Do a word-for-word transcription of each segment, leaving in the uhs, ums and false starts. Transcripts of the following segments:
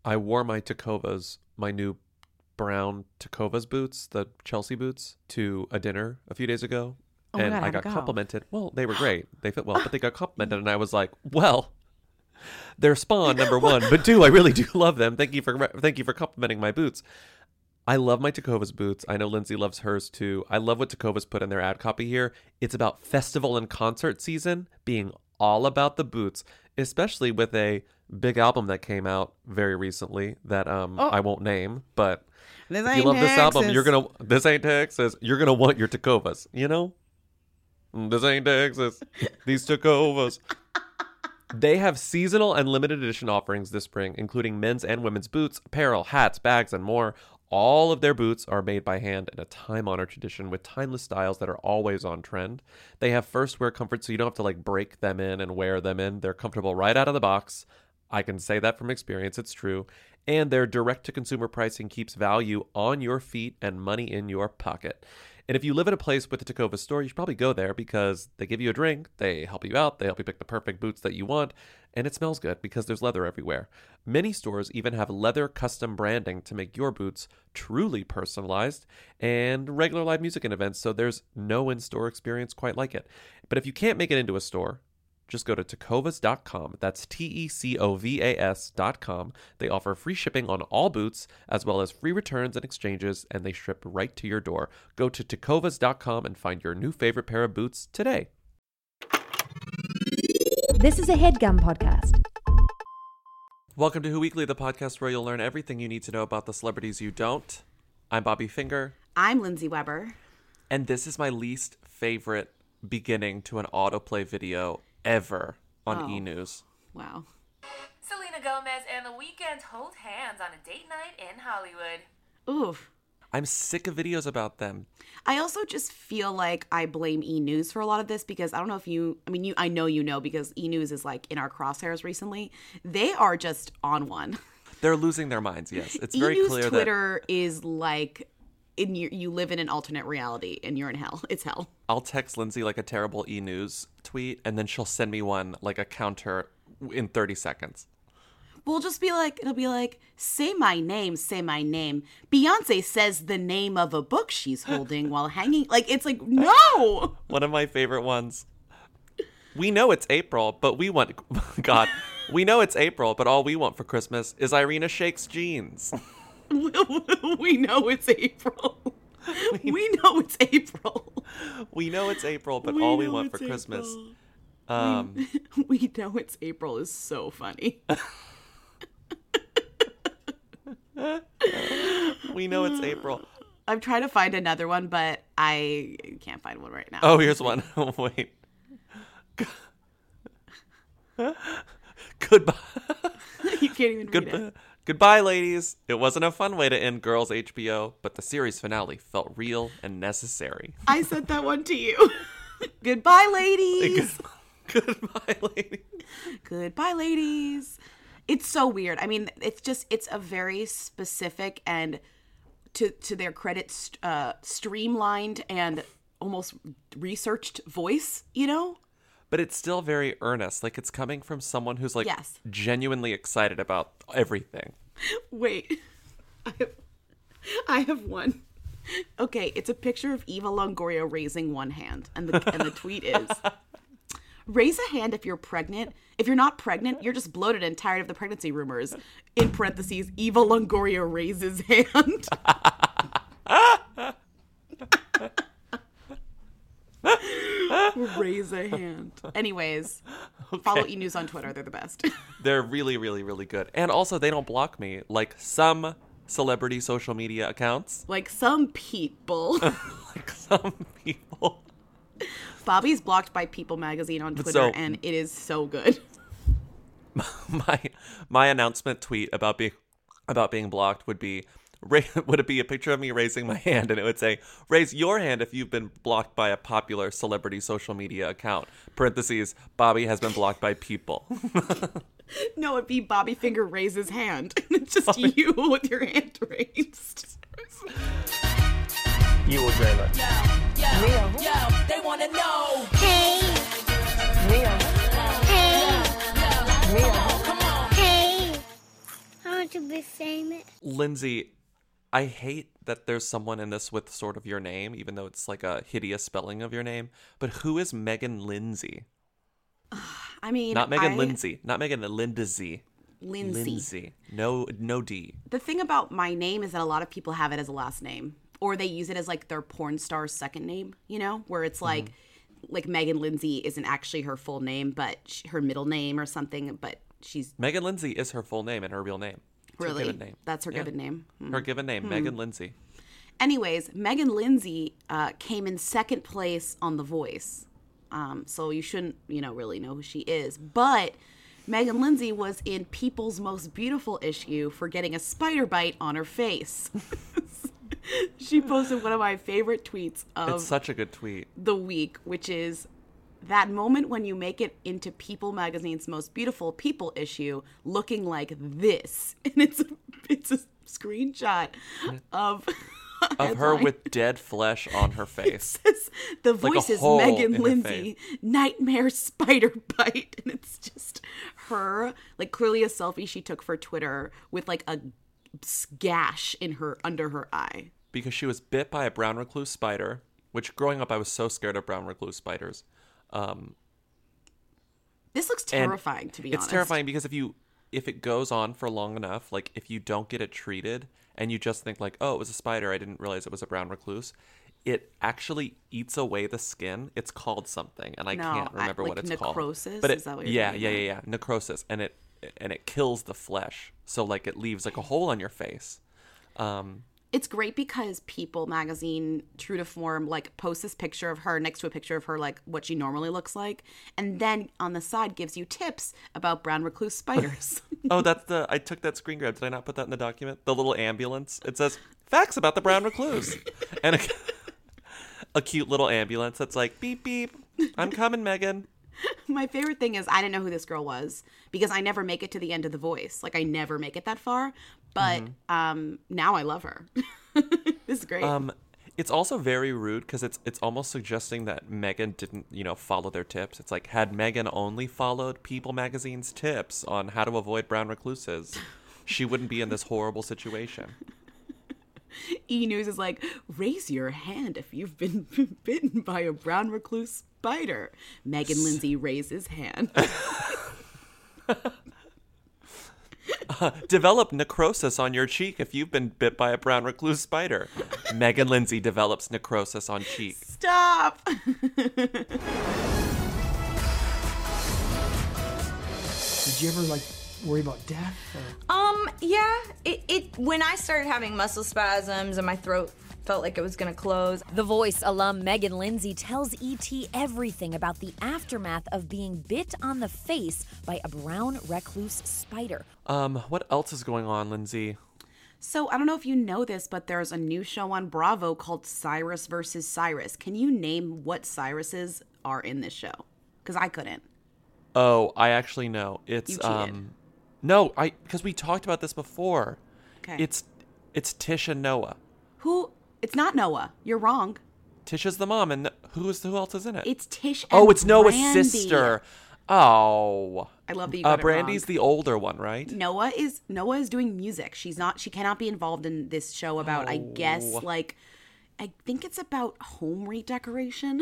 I wore my Tecovas, my new brown Tecovas boots, the Chelsea boots, to a dinner a few days ago. Oh and my God, I how'd got it go? complimented. Well, they were great. They fit well, but they got complimented. And I was like, well, they're Spawn, number one. But two, I really do love them. Thank you for thank you for complimenting my boots. I love my Tecovas boots. I know Lindsay loves hers too. I love what Tecovas put in their ad copy here. It's about festival and concert season being all about the boots, especially with a big album that came out very recently that um Oh. I won't name, but This if you ain't love this album, Texas. you're gonna this ain't Texas. You're gonna want your Tecovas, you know? This ain't Texas. These Tecovas. They have seasonal and limited edition offerings this spring, including men's and women's boots, apparel, hats, bags, and more. All of their boots are made by hand in a time-honored tradition with timeless styles that are always on trend. They have first wear comfort, so you don't have to like break them in and wear them in. They're comfortable right out of the box. I can say that from experience. It's true. And their direct-to-consumer pricing keeps value on your feet and money in your pocket. And if you live in a place with a Tecovas store, you should probably go there because they give you a drink, they help you out, they help you pick the perfect boots that you want, and it smells good because there's leather everywhere. Many stores even have leather custom branding to make your boots truly personalized, and regular live music and events, so there's no in-store experience quite like it. But if you can't make it into a store, just go to tecovas dot com. That's T E C O V A S dot com. They offer free shipping on all boots, as well as free returns and exchanges, and they ship right to your door. Go to tecovas dot com and find your new favorite pair of boots today. This is a HeadGum podcast. Welcome to Who Weekly, the podcast where you'll learn everything you need to know about the celebrities you don't. I'm Bobby Finger, I'm Lindsay Weber. and this is my least favorite beginning to an autoplay video ever on Oh. E! News. Wow. Selena Gomez and The Weeknd hold hands on a date night in Hollywood. Oof. I'm sick of videos about them. I also just feel like I blame E! News for a lot of this because I don't know if you, I mean, you, I know you know because E! News is like in our crosshairs recently. They are just on one. They're losing their minds, yes. It's very E! News clear that... Twitter is like, in your, you live in an alternate reality and you're in hell. It's hell. I'll text Lindsay like a terrible E! News tweet, and then she'll send me one like a counter in thirty seconds. We'll just be like, it'll be like, say my name, say my name. Beyonce says the name of a book she's holding while hanging. Like, it's like, no! One of my favorite ones. We know it's April, but we want... God. We know it's April, but all we want for Christmas is Irina Shaykh's jeans. We know it's April. We know it's April. We know it's April, but We all we know want for it's Christmas... April. Um, We know it's April is so funny. we know it's April. I'm trying to find another one, but I can't find one right now. Oh, here's one. Wait. Goodbye. You can't even read Goodbye. it. Goodbye, ladies. It wasn't a fun way to end Girls H B O, but the series finale felt real and necessary. I sent that one to you. Goodbye, ladies. Goodbye, ladies. Goodbye, ladies. It's so weird. I mean, it's just, it's a very specific and, to to their credit, st- uh, streamlined and almost researched voice, you know? But it's still very earnest. Like, it's coming from someone who's, like, Yes. genuinely excited about everything. Wait. I have, I have one. Okay, it's a picture of Eva Longoria raising one hand. And the, and the tweet is, raise a hand if you're pregnant. If you're not pregnant, you're just bloated and tired of the pregnancy rumors. In parentheses, Eva Longoria raises hand. Raise a hand. Anyways, follow E! News on Twitter. They're the best. They're really, really, really good. And also, they don't block me like some celebrity social media accounts. Like some people. Like some people. Bobby's blocked by People Magazine on Twitter, So- and it is so good. my my announcement tweet about being about being blocked would be ra- would it be a picture of me raising my hand, and it would say, raise your hand if you've been blocked by a popular celebrity social media account, parentheses, Bobby has been blocked by people. No, it'd be Bobby Finger raises hand. It's just you with your hand raised. You will dream it. Yo, yo, yo, they wanna know. Hey, Mia. hey, Yo, Mia. come on, come on. hey. Oh, want to be famous. Lindsay, I hate that there's someone in this with sort of your name, even though it's like a hideous spelling of your name. But who is Megan Lindsay? I mean, Not Megan I, Lindsay. Not Megan Lindsay. Lindsay. Lindsay. No, no D. The thing about my name is that a lot of people have it as a last name, or they use it as like their porn star's second name. You know, where it's like, mm-hmm. like Megan Lindsay isn't actually her full name, but she, her middle name or something. But she's Megan Lindsay is her full name and her real name. It's really her given name. That's her Yeah. given name. Hmm. Her given name, Megan Lindsay. Anyways, Megan Lindsay uh, came in second place on The Voice. Um, so you shouldn't, you know, really know who she is. But Megan Lindsay was in People's Most Beautiful issue for getting a spider bite on her face. She posted one of my favorite tweets of It's such a good tweet. the week, which is that moment when you make it into People Magazine's Most Beautiful People issue looking like this. And it's a, it's a screenshot of... Of her with dead flesh on her face. Says, the Like a voice is hole in Megan her Lindsay, nightmare spider bite. And it's just her, like clearly a selfie she took for Twitter with like a gash in her, under her eye. Because she was bit by a brown recluse spider, which growing up I was so scared of brown recluse spiders. Um, This looks and terrifying, to be it's honest. terrifying because if you if it goes on for long enough, like if you don't get it treated and you just think like, oh, it was a spider, I didn't realize it was a brown recluse, it actually eats away the skin. It's called something, and I No, can't I- remember like what it's necrosis? called. But it, Is that what you're yeah, talking yeah, about? yeah, yeah, necrosis, and it and it kills the flesh, so like it leaves like a hole on your face. Um, It's great because People Magazine, true to form, like posts this picture of her next to a picture of her, like what she normally looks like, and then on the side gives you tips about brown recluse spiders. oh, that's the I took that screen grab. Did I not put that in the document? The little ambulance. It says facts about the brown recluse, and a, a cute little ambulance that's like beep beep. I'm coming, Megan. My favorite thing is I didn't know who this girl was because I never make it to the end of The Voice. Like I never make it that far, but um, now I love her. This is great. Um, it's also very rude because it's it's almost suggesting that Megan didn't, you know, follow their tips. It's like, had Megan only followed People Magazine's tips on how to avoid brown recluses, she wouldn't be in this horrible situation. E! News is like, raise your hand if you've been bitten by a brown recluse spider. Megan Lindsay raises hand. Uh, develop necrosis on your cheek if you've been bit by a brown recluse spider. Megan Lindsay develops necrosis on cheek. Stop. Did you ever like worry about death? Or? Um, yeah. It, it when I started having muscle spasms and my throat felt like it was gonna close. The Voice alum Megan Lindsay tells E T everything about the aftermath of being bit on the face by a brown recluse spider. Um, what else is going on, Lindsay? So I don't know if you know this, but there's a new show on Bravo called Cyrus versus Cyrus. Can you name what Cyruses are in this show? Because I couldn't. Oh, I actually know. You It's cheated. um, no, I because we talked about this before. Okay. It's it's Tish and Noah. Who? It's not Noah. You're wrong. Tish is the mom, and who is who else is in it? It's Tish and oh, it's Noah's Brandy. sister. Oh, I love that you uh, got it Brandy's wrong. the older one, right? Noah is Noah is doing music. She's not. She cannot be involved in this show about. I guess Oh. like, I think it's about home redecoration,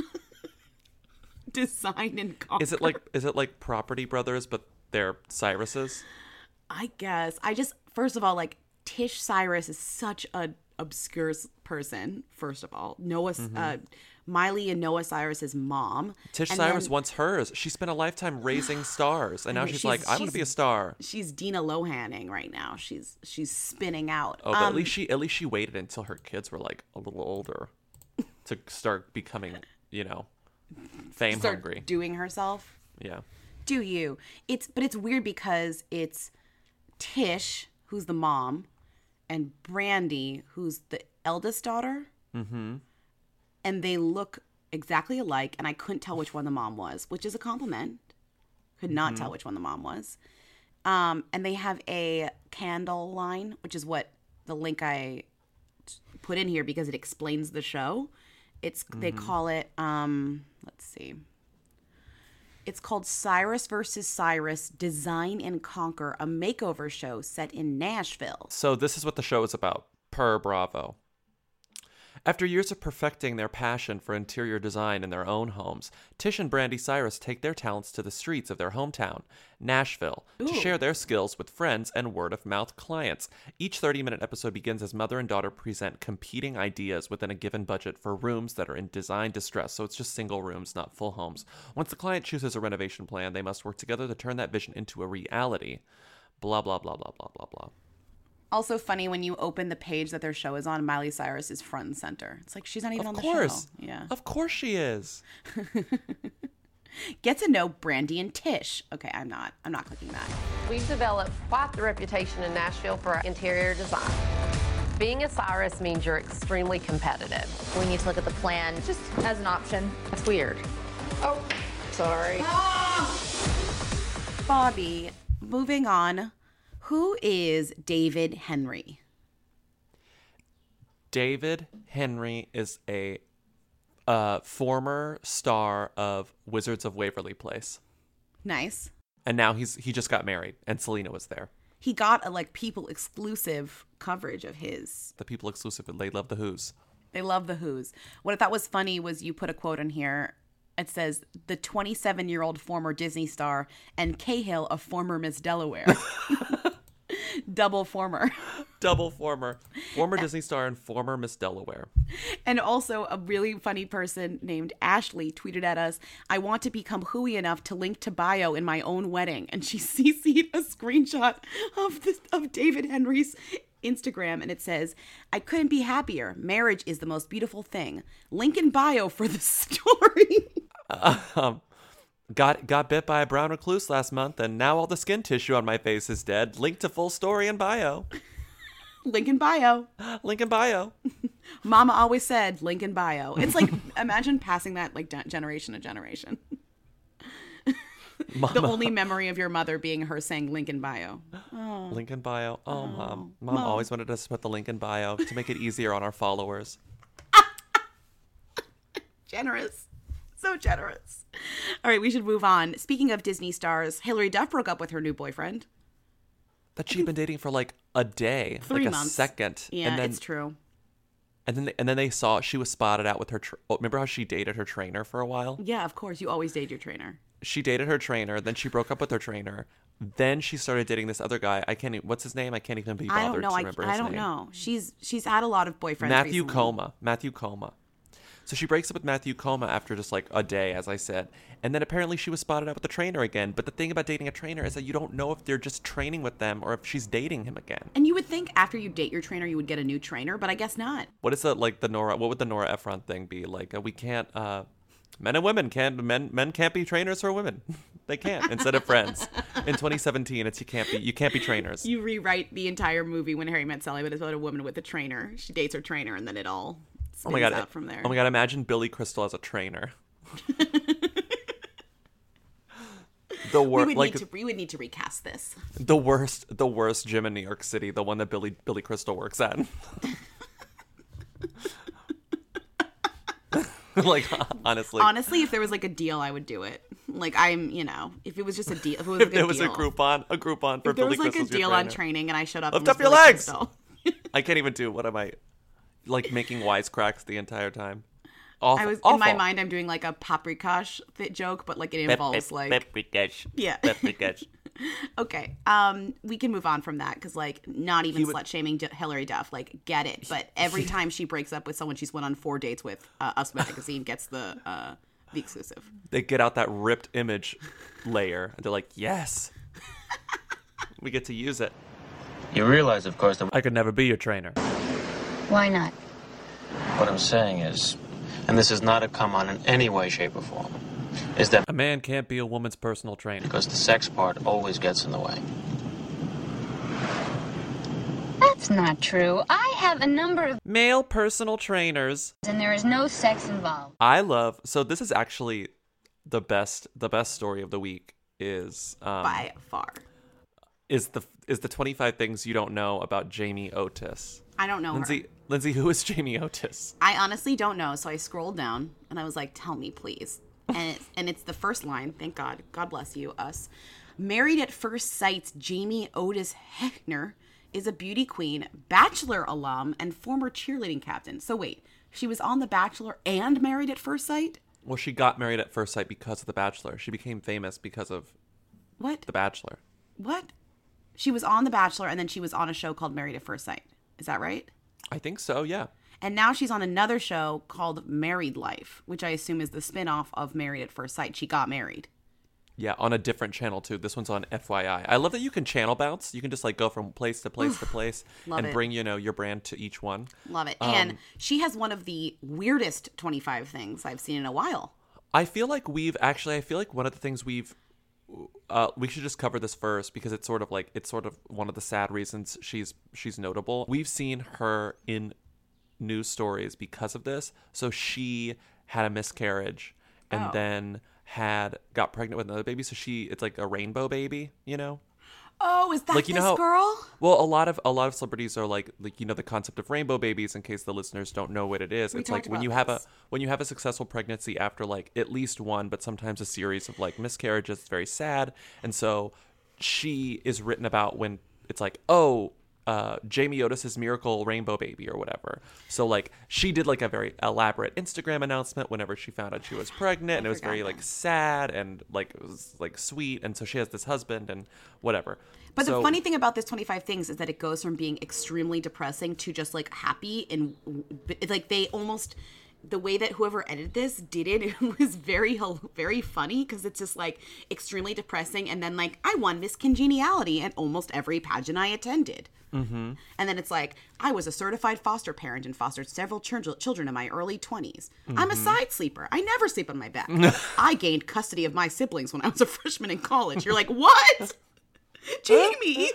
design and conquer. Is it like is it like Property Brothers, but they're Cyruses? I guess. I just first of all like Tish Cyrus is such a obscure s- person. First of all, Noah, uh, Miley and Noah Cyrus's mom. Tish And Cyrus then wants hers. She spent a lifetime raising stars, and now know, she's, she's- like, I want to she's- be a star. She's Dina Lohaning right now. She's she's spinning out. Oh, but at Um, least she at least she waited until her kids were like a little older to start becoming, you know, fame start hungry. doing herself. Yeah. Do you? It's but it's weird because it's Tish, who's the mom, and Brandy, who's the eldest daughter. Mm-hmm. And they look exactly alike, and I couldn't tell which one the mom was, which is a compliment. Could not tell which one the mom was. Um, and they have a candle line, which is what the link I t- put in here because it explains the show. It's they call it. Um, let's see. It's called Cyrus versus Cyrus Design and Conquer, a makeover show set in Nashville. So this is what the show is about, per Bravo. After years of perfecting their passion for interior design in their own homes, Tish and Brandy Cyrus take their talents to the streets of their hometown, Nashville, to share their skills with friends and word-of-mouth clients. Each thirty-minute episode begins as mother and daughter present competing ideas within a given budget for rooms that are in design distress, so it's just single rooms, not full homes. Once the client chooses a renovation plan, they must work together to turn that vision into a reality. Blah, blah, blah, blah, blah, blah, blah. Also funny when you open the page that their show is on, Miley Cyrus is front and center. It's like she's not even Of on course. the show. Yeah. Of course she is. Get to know Brandy and Tish. Okay, I'm not. I'm not clicking that. We've developed quite the reputation in Nashville for our interior design. Being a Cyrus means you're extremely competitive. We need to look at the plan just as an option. That's weird. Oh, sorry. Bobby, moving on. Who is David Henry? David Henry is a uh, former star of Wizards of Waverly Place. Nice. And now he's he just got married, and Selena was there. He got a like people exclusive coverage of his. The people exclusive, they love the Who's. They love the Who's. What I thought was funny was you put a quote in here. It says, the twenty-seven-year-old former Disney star and Cahill, a former Miss Delaware. Double former. Double former. Former Disney star and former Miss Delaware. And also a really funny person named Ashley tweeted at us, I want to become hooey enough to link to bio in my own wedding. And she C C'd a screenshot of, the, of David Henry's Instagram, and it says, I couldn't be happier. Marriage is the most beautiful thing. Link in bio for the story. Uh, um, got got bit by a brown recluse last month, and now all the skin tissue on my face is dead. Link to full story in bio. Link in bio. Link in bio. Mama always said link in bio. It's like, imagine passing that like de- generation to generation. The only memory of your mother being her saying link in bio. Oh. Link in bio. Oh, Oh, mom. Mom Mom. always wanted us to put the link in bio to make it easier on our followers. Generous. So generous. All right, we should move on. Speaking of Disney stars, Hilary Duff broke up with her new boyfriend. That she'd been dating for like a day, Three like months. a second. Yeah, and then, it's true. And then, they, and then they saw she was spotted out with her. Tra- oh, remember how she dated her trainer for a while? Yeah, of course. You always date your trainer. She dated her trainer, then she broke up with her trainer. Then she started dating this other guy. I can't. Even, what's his name? I can't even be bothered I don't know. to I, remember his I don't name. know. She's she's had a lot of boyfriends. Matthew recently. Coma. Matthew Coma. So she breaks up with Matthew Coma after just like a day, as I said. And then apparently she was spotted out with the trainer again. But the thing about dating a trainer is that you don't know if they're just training with them or if she's dating him again. And you would think after you date your trainer, you would get a new trainer, but I guess not. What is that like the Nora? What would the Nora Ephron thing be like? Uh, we can't. Uh, men and women can't. Men men can't be trainers for women. They can't. Instead of friends. In twenty seventeen, it's you can't be. You can't be trainers. You rewrite the entire movie When Harry Met Sally, but it's about a woman with a trainer. She dates her trainer, and then it all spins oh my god! out from there. Oh my god! Imagine Billy Crystal as a trainer. The we worst, would like need to we would need to recast this. the worst, the worst gym in New York City, the one that Billy Billy Crystal works at. Like honestly, Honestly, if there was like a deal, I would do it. Like I'm, you know, if it was just a deal, if it was if like there a was deal, a Groupon, a Groupon for if there Billy was like a Crystal's your deal on trainer. training, and I showed up, Lift and up was your Billy legs! Crystal. I can't even do. What am I, like making wisecracks the entire time? Awful. I was awful. in my mind. I'm doing like a paprikash fit joke, but like it involves like Paprikash. yeah. Paprikash. Okay, um, we can move on from that because like not even He would- slut shaming J- Hilary Duff. Like get it, but every time she breaks up with someone she's went on four dates with, uh, Us Magazine gets the uh, the exclusive. They get out that ripped image layer, and they're like, "Yes, we get to use it." You realize, of course, that I could never be your trainer. Why not? what I'm saying is, and this is not a come on in any way, shape, or form, is that A man can't be a woman's personal trainer. because the sex part always gets in the way. That's not true. I have a number of, Male personal trainers. and there is no sex involved. I love. So this is actually the best. The best story of the week is um, By far, is the is the twenty-five things you don't know about Jamie Otis. I don't know Lindsay, her. Lindsay, who is Jamie Otis? I honestly don't know. So I scrolled down and I was like, "Tell me, please." and it's, and it's the first line. Thank God. God bless you, us. Married at First Sight's Jamie Otis Heckner is a beauty queen, Bachelor alum, and former cheerleading captain. So wait, she was on The Bachelor and Married at First Sight? Well, she got married at first sight because of The Bachelor. She became famous because of What? The Bachelor. What? She was on The Bachelor and then she was on a show called Married at First Sight. Is that right? I think so, yeah. And now she's on another show called Married Life, which I assume is the spinoff of Married at First Sight. She got married. Yeah, on a different channel too. This one's on F Y I. I love that you can channel bounce. You can just like go from place to place to place Love and it. bring, you know, your brand to each one. Love it. Um, and she has one of the weirdest twenty-five things I've seen in a while. I feel like we've actually, I feel like one of the things we've, uh, we should just cover this first because it's sort of like, it's sort of one of the sad reasons she's, she's notable. We've seen her in news stories because of this. So she had a miscarriage and Oh. then had, got pregnant with another baby. So she, it's like a rainbow baby, you know? Oh, is that Like, you this know how- girl? Well, a lot of a lot of celebrities are like like you know the concept of rainbow babies. In case the listeners don't know what it is, We it's like talked when about you have a this. when you have a successful pregnancy after like at least one, but sometimes a series of like miscarriages. It's very sad, and so she is written about when it's like, oh, uh, Jamie Otis's miracle rainbow baby or whatever. So like she did like a very elaborate Instagram announcement whenever she found out she was pregnant, and it was forgot very that. like sad and like it was like sweet, and so she has this husband and whatever. But So- the funny thing about this twenty-five things is that it goes from being extremely depressing to just like happy, and it's like they almost, the way that whoever edited this did it, it was very very funny because it's just like extremely depressing, and then like I won Miss Congeniality at almost every pageant I attended. Mm-hmm. And then it's like, I was a certified foster parent and fostered several chil- children in my early twenties. I'm a Mhm. side sleeper. I never sleep on my back. I gained custody of my siblings when I was a freshman in college. You're like, what? Jamie!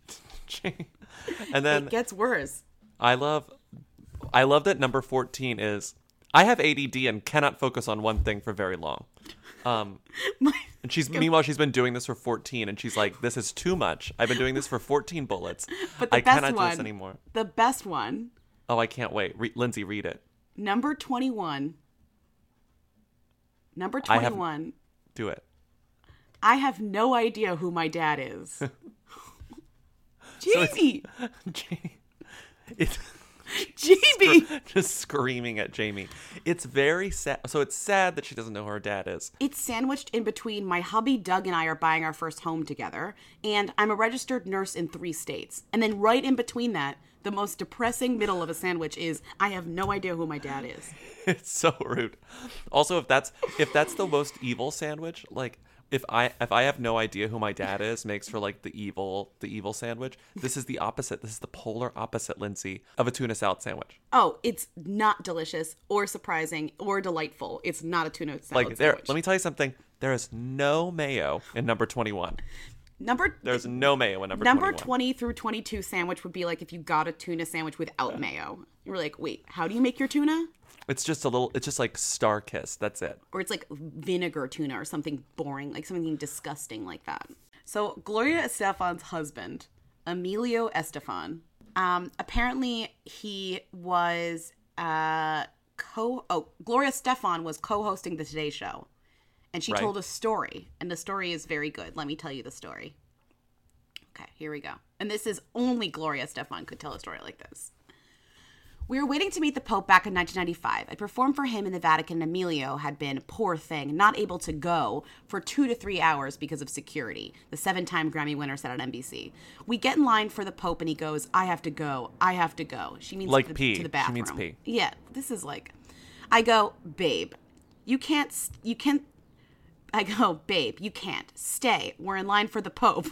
And then It gets worse. I love I love that number fourteen is I have A D D and cannot focus on one thing for very long. Um and she's meanwhile she's been doing this for fourteen and she's like, this is too much. I've been doing this for fourteen bullets. But the I best cannot one, do this anymore. The best one, Oh, I can't wait. Re- Lindsay, read it. number twenty-one. Number I have- twenty-one. Do it. I have no idea who my dad is. Jamie! It's Jamie! just screaming at Jamie. It's very sad. So it's sad that she doesn't know who her dad is. It's sandwiched in between my hubby Doug and I are buying our first home together, and I'm a registered nurse in three states. And then right in between that, the most depressing middle of a sandwich is I have no idea who my dad is. It's so rude. Also, if that's if that's the most evil sandwich, like if I if I have no idea who my dad is, makes for like the evil the evil sandwich. This is the opposite. This is the polar opposite, Lindsay, of a tuna salad sandwich. Oh, it's not delicious or surprising or delightful. It's not a tuna salad Like there, sandwich. let me tell you something. There is no mayo in number twenty-one. Number There's no mayo in number number twenty-one. twenty through twenty-two sandwich would be like if you got a tuna sandwich without mayo. You were like, wait, how do you make your tuna? It's just a little. It's just like Star Kiss. That's it. Or it's like vinegar tuna or something boring, like something disgusting like that. So Gloria Estefan's husband, Emilio Estefan, um, apparently he was uh, co. Oh, Gloria Estefan was co-hosting the Today Show, and she Right. told a story, and the story is very good. Let me tell you the story. Okay, here we go. And this is only Gloria Estefan could tell a story like this. We were waiting to meet the Pope back in nineteen ninety-five. I performed for him in the Vatican, and Emilio had been, poor thing, not able to go for two to three hours because of security, the seven-time Grammy winner said on N B C. We get in line for the Pope, and he goes, I have to go, I have to go. She means Like to, the, pee. to the She bathroom. means pee. Yeah, this is like, I go, babe, you can't, you can't, I go, babe, you can't, stay, we're in line for the Pope.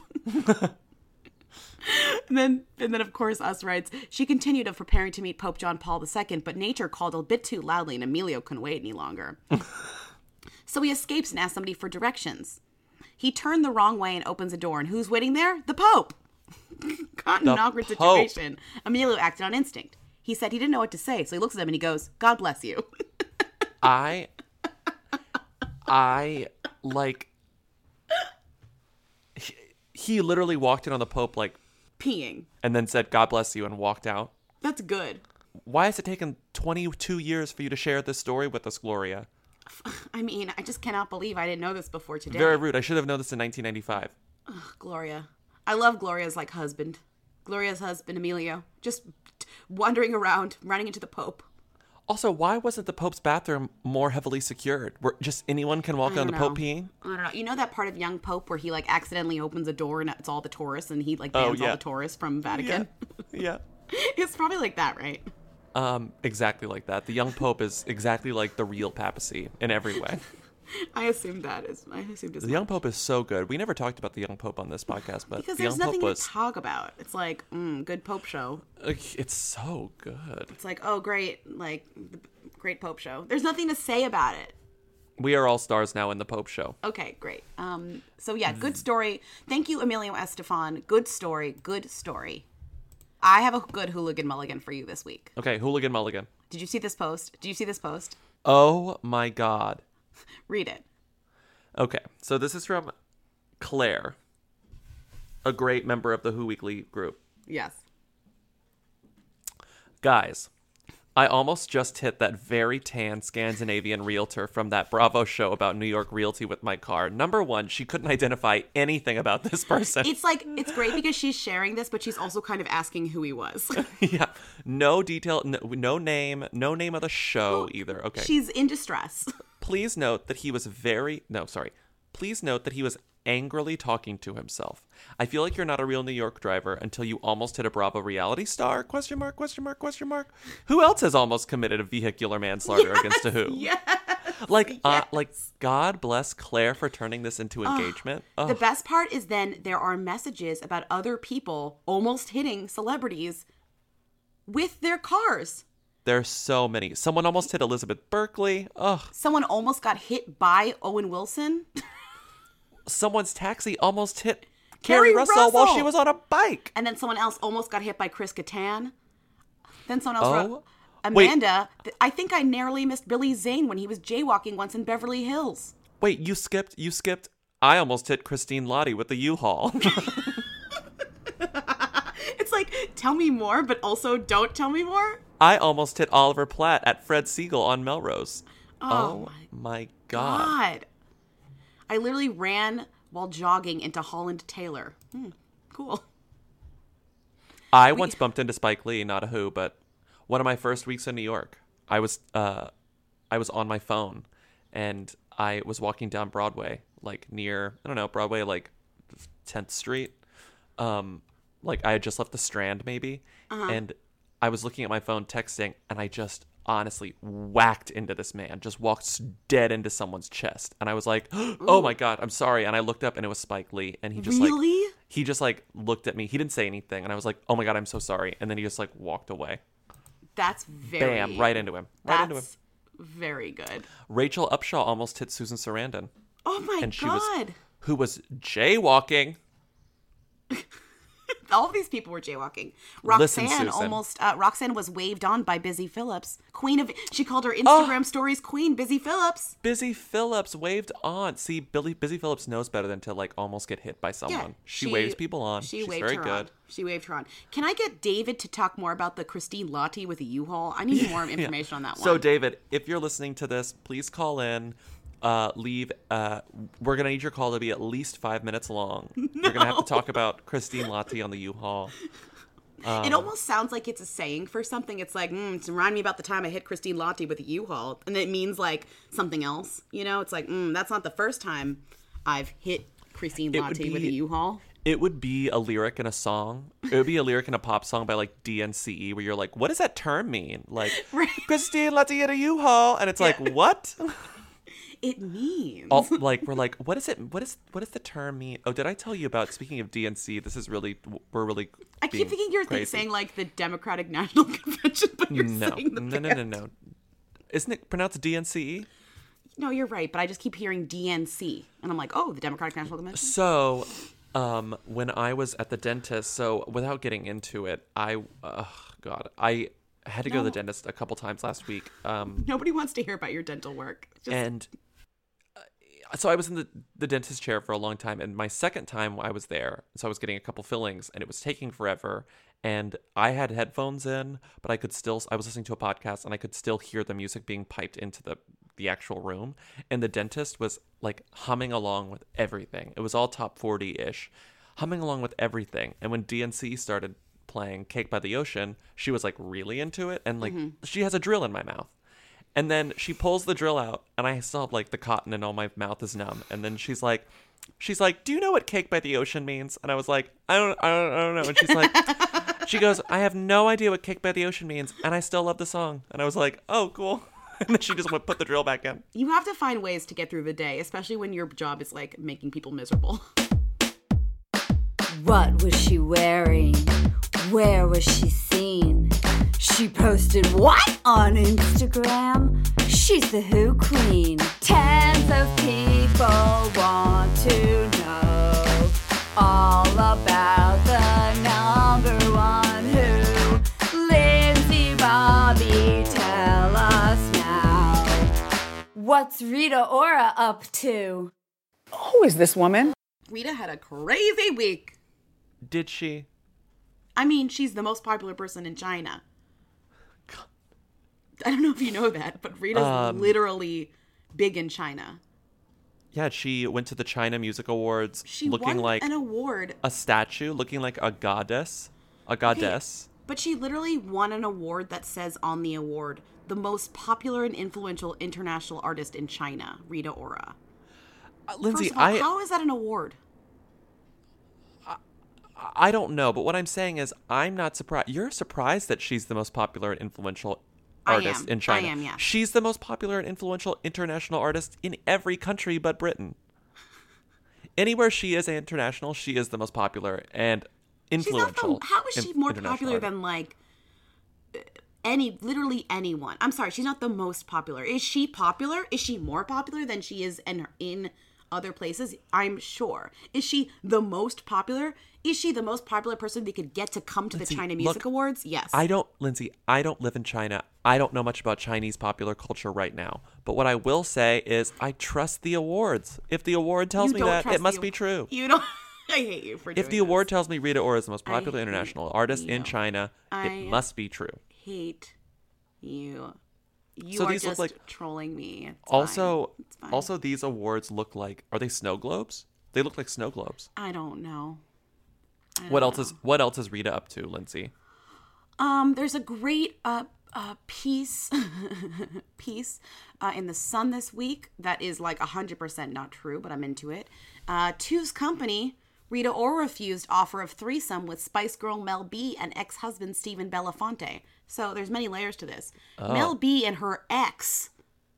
And then, and then, of course, Us writes, she continued of preparing to meet Pope John Paul the Second, but nature called a bit too loudly and Emilio couldn't wait any longer. So he escapes and asks somebody for directions. He turned the wrong way and opens a door, and who's waiting there? The Pope! Caught in an The awkward Pope. situation, Emilio acted on instinct. He said he didn't know what to say, so he looks at him and he goes, God bless you. I, I like. He, he literally walked in on the Pope like, Peeing. and then said, "God bless you," and walked out. That's good. Why has it taken twenty-two years for you to share this story with us, Gloria? I mean, I just cannot believe I didn't know this before today. Very rude. I should have known this in nineteen ninety-five. Ugh, Gloria. I love Gloria's like husband. Gloria's husband, Emilio. Just wandering around, running into the Pope. Also, why wasn't the Pope's bathroom more heavily secured? Where just anyone can walk I on don't the Pope know. peeing? I don't know. You know that part of Young Pope where he like accidentally opens a door and it's all the tourists and he like Oh, bans all yeah. the tourists from Vatican? Yeah. It's probably like that, right? Um, exactly like that. The young Pope is exactly like the real papacy in every way. I assumed that is. I assumed as The young Pope is so good. We never talked about the young Pope on this podcast, but because the there's young nothing Pope was to talk about. It's like, mm, good Pope show. like, it's so good. It's like, oh, great, like the great Pope show. There's nothing to say about it. We are all stars now in the Pope show. Okay, great. Um, so yeah, good story. Thank you, Emilio Estefan. Good story. Good story. I have a good hooligan mulligan for you this week. Okay, Hooligan Mulligan. Did you see this post? Did you see this post? Oh my God. Read it. Okay, so this is from Claire, a great member of the Who Weekly group. Yes. Guys, I almost just hit that very tan Scandinavian realtor from that Bravo show about New York realty with my car. Number one, she couldn't identify anything about this person. It's like, it's great because she's sharing this, but she's also kind of asking who he was. Yeah, no detail, no, no name, no name of the show either. Okay. She's in distress. Please note that he was very, no, sorry. Please note that he was angrily talking to himself. I feel like you're not a real New York driver until you almost hit a Bravo reality star? Question mark, question mark, question mark. Who else has almost committed a vehicular manslaughter Yes, against a who? Yes. Like, uh, like, God bless Claire for turning this into engagement. The Ugh. best part is then there are messages about other people almost hitting celebrities with their cars. There's so many. Someone almost hit Elizabeth Berkley. Ugh. Someone almost got hit by Owen Wilson. Someone's taxi almost hit Carrie Carrie Russell, while Russell. she was on a bike. And then someone else almost got hit by Chris Kattan. Then someone else Oh. wrote, Amanda, th- I think I narrowly missed Billy Zane when he was jaywalking once in Beverly Hills. Wait, you skipped, you skipped. I almost hit Christine Lottie with the U-Haul. It's like, tell me more, but also don't tell me more. I almost hit Oliver Platt at Fred Siegel on Melrose. Oh, my God. God. I literally ran while jogging into Holland Taylor. Hmm, cool. I once bumped into Spike Lee, not a who, but one of my first weeks in New York, I was uh, I was on my phone, and I was walking down Broadway, like near, I don't know, Broadway, like tenth Street. Um, like I had just left the Strand, maybe, Uh-huh. and I was looking at my phone, texting, and I just honestly whacked into this man, just walked dead into someone's chest, and I was like, "Oh my God, I'm sorry." And I looked up, and it was Spike Lee, and he just Really? like he just like looked at me. He didn't say anything, and I was like, "Oh my God, I'm so sorry." And then he just like walked away. That's very... Bam, right into him. Right into him. That's very good. Rachel Upshaw almost hit Susan Sarandon. Oh my and she God. was who was jaywalking. All of these people were jaywalking. Listen, Roxanne Susan. almost... Uh, Roxanne was waved on by Busy Phillips. Queen of... She called her Oh. Instagram stories queen, Busy Phillips. Busy Phillips waved on. See, Billy Busy Phillips knows better than to like almost get hit by someone. Yeah, she, waves people on. She She's waved very her good. on. She waved her on. Can I get David to talk more about the Christine Lottie with a U-Haul? I need more information on that one. So, David, if you're listening to this, please call in. Uh, leave. Uh, we're gonna need your call to be at least five minutes long. You're gonna have to talk about Christine Lottie on the U-Haul. Um, it almost sounds like it's a saying for something. It's like, mm, it's remind me about the time I hit Christine Lottie with a U-Haul. And it means like something else. You know, it's like, mm, that's not the first time I've hit Christine It would Lottie with a be- U-Haul. It would be a lyric in a song. It would be a lyric in a pop song by like D N C E where you're like, what does that term mean? Like, Right. Christine Lottie at a U-Haul. And it's like, what? It means. All, like, we're like, what is it? What is what does the term mean? Oh, did I tell you about, speaking of D N C, this is really, we're really I being keep thinking you're crazy. saying like the Democratic National Convention, but you're No, saying the no, no, no, no. Isn't it pronounced D N C E? No, you're right, but I just keep hearing D N C, and I'm like, oh, the Democratic National Convention. So, um, when I was at the dentist, so without getting into it, I, oh God, I had to go to the No. dentist a couple times last week. Um, Nobody wants to hear about your dental work. Just, and uh, so I was in the, the dentist chair for a long time, and my second time I was there, so I was getting a couple fillings, and it was taking forever, and I had headphones in, but I could still, I was listening to a podcast, and I could still hear the music being piped into the the actual room, and the dentist was like humming along with everything. It was all top forty-ish, humming along with everything. And when D N C started playing Cake by the Ocean, she was like really into it, and like Mm-hmm. she has a drill in my mouth. And then she pulls the drill out, and I still have like the cotton and all my mouth is numb. And then she's like, she's like, "Do you know what Cake by the Ocean means?" And I was like, I don't, I don't, I don't know. And she's like, she goes, "I have no idea what Cake by the Ocean means, and I still love the song." And I was like, "Oh, cool." And then she just went put the drill back in. You have to find ways to get through the day, especially when your job is like making people miserable. What was she wearing? Where was she seen? She posted what on Instagram? She's the Who Queen. Tens of people want to know all about the number one Who. Lindsay Bobby, tell us now. What's Rita Ora up to? Who is this woman? Rita had a crazy week. Did she? I mean, she's the most popular person in China. I don't know if you know that, but Rita's Um, literally big in China. Yeah, she went to the China Music Awards She looking won like an award. a statue, looking like a goddess. A goddess. But she literally won an award that says on the award, the most popular and influential international artist in China, Rita Ora. Uh, Lindsay, First of all, I how is that an award? I don't know, but what I'm saying is I'm not surprised. You're surprised that she's the most popular and influential I artist am. in China. I am, yeah. She's the most popular and influential international artist in every country but Britain. Anywhere she is international, she is the most popular and influential. She's not the, how is she in- more international popular artist. than like any, literally anyone? I'm sorry, she's not the most popular. Is she popular? Is she more popular than she is in in other places? I'm sure. Is she the most popular? Is she the most popular person we could get to come to Lindsay, the China Music look, Awards? Yes. I don't, Lindsay, I don't live in China. I don't know much about Chinese popular culture right now. But what I will say is I trust the awards. If the award tells You me don't that, trust it must the- be true. You don't. I hate you for doing If the award tells me Rita Ora is the most popular hate international artist in you. China, I it must be true. hate you. You So are these look just like- trolling me. It's Also, fine. It's fine. also these awards look like, are they snow globes? They look like snow globes. I don't know. I What don't else know. is what else is Rita up to, Lindsay? Um, there's a great uh, uh piece piece uh, in the Sun this week that is like one hundred percent not true, but I'm into it. Uh, Two's Company, Rita Ora refused offer of threesome with Spice Girl Mel B and ex-husband Stephen Belafonte. So there's many layers to this. Oh. Mel B and her ex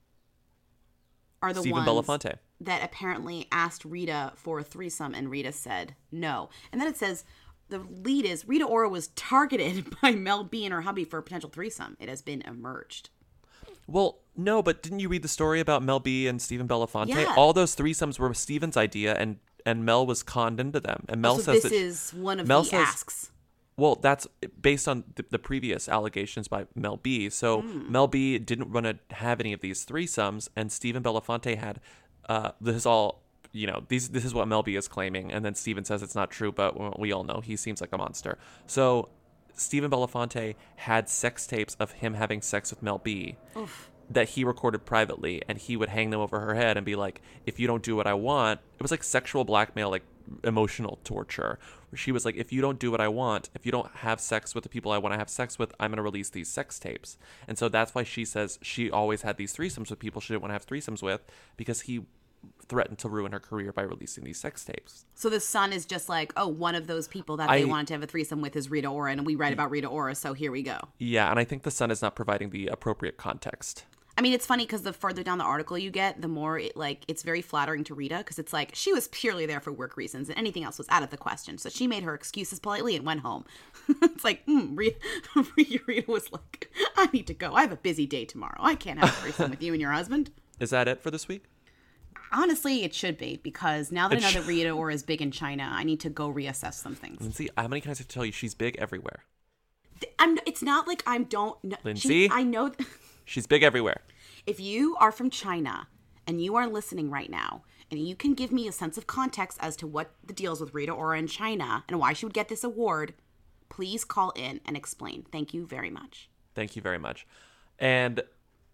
are the Stephen ones Belafonte. that apparently asked Rita for a threesome, and Rita said no. And then it says the lead is Rita Ora was targeted by Mel B and her hubby for a potential threesome. It has been emerged. Well, no, but didn't you read the story about Mel B and Stephen Belafonte? Yeah. All those threesomes were Stephen's idea, and and Mel was conned into them. And Mel so says this that is one of Mel the says- asks. Well, that's based on the, the previous allegations by Mel B. So Mm. Mel B didn't want to have any of these threesomes, and Stephen Belafonte had. Uh, this is all, you know. These this is what Mel B is claiming, and then Stephen says it's not true, but we all know he seems like a monster. So Stephen Belafonte had sex tapes of him having sex with Mel B. Oof. That he recorded privately, and he would hang them over her head and be like, if you don't do what I want, it was like sexual blackmail, like emotional torture, where she was like, if you don't do what I want, if you don't have sex with the people I want to have sex with, I'm going to release these sex tapes. And so that's why she says she always had these threesomes with people she didn't want to have threesomes with, because he threatened to ruin her career by releasing these sex tapes. So the Sun is just like, oh, one of those people that I- they wanted to have a threesome with is Rita Ora, and we write about Rita Ora, so here we go. Yeah, and I think the Sun is not providing the appropriate context. I mean, it's funny because the further down the article you get, the more it like it's very flattering to Rita because it's like she was purely there for work reasons and anything else was out of the question. So she made her excuses politely and went home. It's like, mm, Rita, Rita was like, I need to go. I have a busy day tomorrow. I can't have a threesome with you and your husband. Is that it for this week? Honestly, it should be because now that It I know sh- that Rita Ora is big in China, I need to go reassess some things. Lindsay, how many times have to tell you she's big everywhere? I'm. It's not like I don't know. Lindsay? She, I know. She's big everywhere. If you are from China and you are listening right now, and you can give me a sense of context as to what the deal is with Rita Ora in China and why she would get this award, please call in and explain. Thank you very much. Thank you very much. And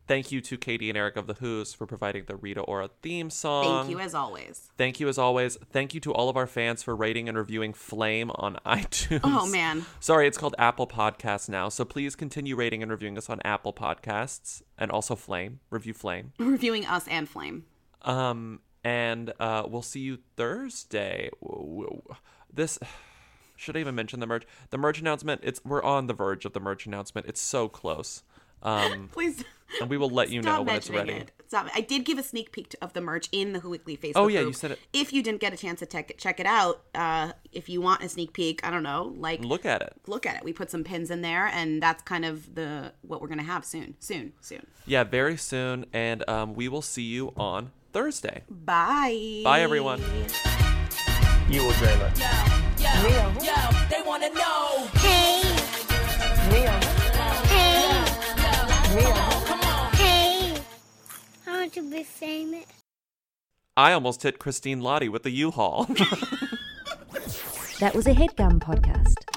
Thank you to Katie and Eric of The Who's for providing the Rita Ora theme song. Thank you as always. Thank you as always. Thank you to all of our fans for rating and reviewing Flame on iTunes. Oh, man. Sorry, it's called Apple Podcasts now. So please continue rating and reviewing us on Apple Podcasts and also Flame. Review Flame. Reviewing us and Flame. Um, and uh, we'll see you Thursday. This... Should I even mention the merch? The merch announcement, it's we're on the verge of the merch announcement. It's so close. Um, Please. And we will let you know when it's ready. It. Stop it. I did give a sneak peek of the merch in the Who Weekly Facebook Oh, yeah, group. you said it. If you didn't get a chance to check, check it out, uh, if you want a sneak peek, I don't know, like... Look at it. Look at it. We put some pins in there, and that's kind of the what we're going to have soon. Soon. Soon. Yeah, very soon. And um, we will see you on Thursday. Bye. Bye, everyone. You will dream it. Yo, yo, they wanna know. Hey. Mia. Hey. Mia. Come on. Hey. I want to be famous. I almost hit Christine Lottie with the U-Haul. That was a HeadGum podcast.